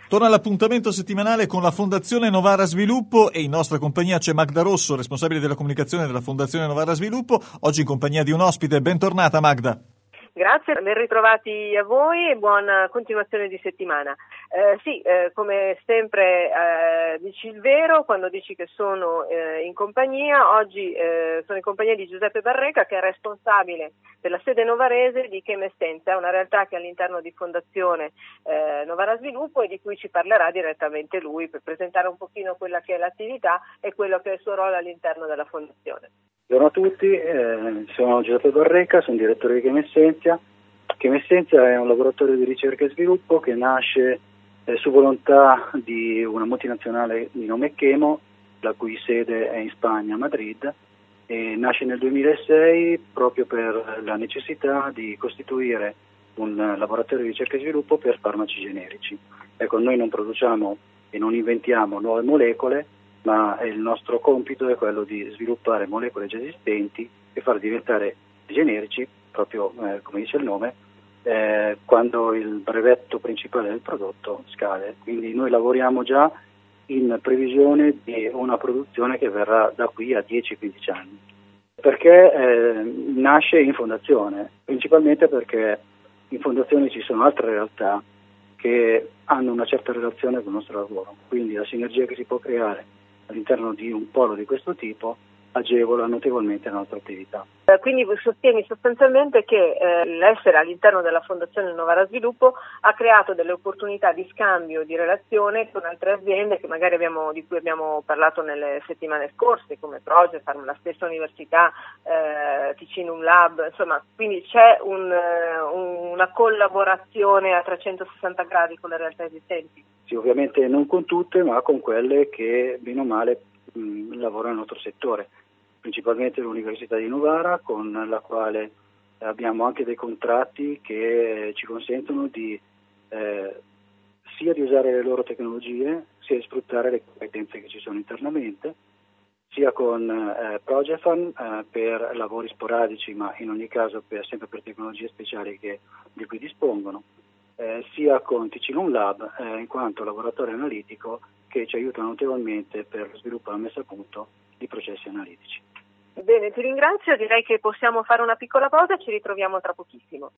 Torna l'appuntamento settimanale con la Fondazione Novara Sviluppo e in nostra compagnia c'è Magda Rosso, responsabile della comunicazione della Fondazione Novara Sviluppo, oggi in compagnia di un ospite. Bentornata Magda. Grazie, ben ritrovati a voi e buona continuazione di settimana. Come sempre dici il vero quando dici che sono in compagnia. Oggi sono in compagnia di Giuseppe Barreca, che è responsabile della sede novarese di Chemessenza, una realtà che è all'interno di Fondazione Novara Sviluppo e di cui ci parlerà direttamente lui per presentare un pochino quella che è l'attività e quello che è il suo ruolo all'interno della Fondazione. Buongiorno a tutti, sono Giuseppe Barreca, sono direttore di Chemessenza. Chemessenza è un laboratorio di ricerca e sviluppo che nasce su volontà di una multinazionale di nome Chemo, la cui sede è in Spagna, a Madrid, e nasce nel 2006 proprio per la necessità di costituire un laboratorio di ricerca e sviluppo per farmaci generici. Ecco, noi non produciamo e non inventiamo nuove molecole, ma il nostro compito è quello di sviluppare molecole già esistenti e far diventare generici, proprio come dice il nome, quando il brevetto principale del prodotto scade. Quindi noi lavoriamo già in previsione di una produzione che verrà da qui a 10-15 anni. Perché nasce in fondazione? Principalmente perché in fondazione ci sono altre realtà che hanno una certa relazione con il nostro lavoro, quindi la sinergia che si può creare all'interno di un polo di questo tipo agevola notevolmente la nostra attività. Quindi sostieni sostanzialmente che l'essere all'interno della Fondazione Novara Sviluppo ha creato delle opportunità di scambio, di relazione con altre aziende che magari di cui abbiamo parlato nelle settimane scorse, come Progefarm, la stessa università, Ticinum Lab, insomma, quindi c'è una collaborazione a 360 gradi con le realtà esistenti. Sì, ovviamente non con tutte, ma con quelle che bene o male lavorano nel nostro settore, principalmente l'Università di Novara, con la quale abbiamo anche dei contratti che ci consentono di sia di usare le loro tecnologie, sia di sfruttare le competenze che ci sono internamente, sia con Progefarm per lavori sporadici, ma in ogni caso sempre per tecnologie speciali di cui dispongono, sia con Ticinum Lab in quanto laboratorio analitico che ci aiuta notevolmente per lo sviluppo e la messa a punto di processi analitici. Bene, ti ringrazio, direi che possiamo fare una piccola pausa e ci ritroviamo tra pochissimo.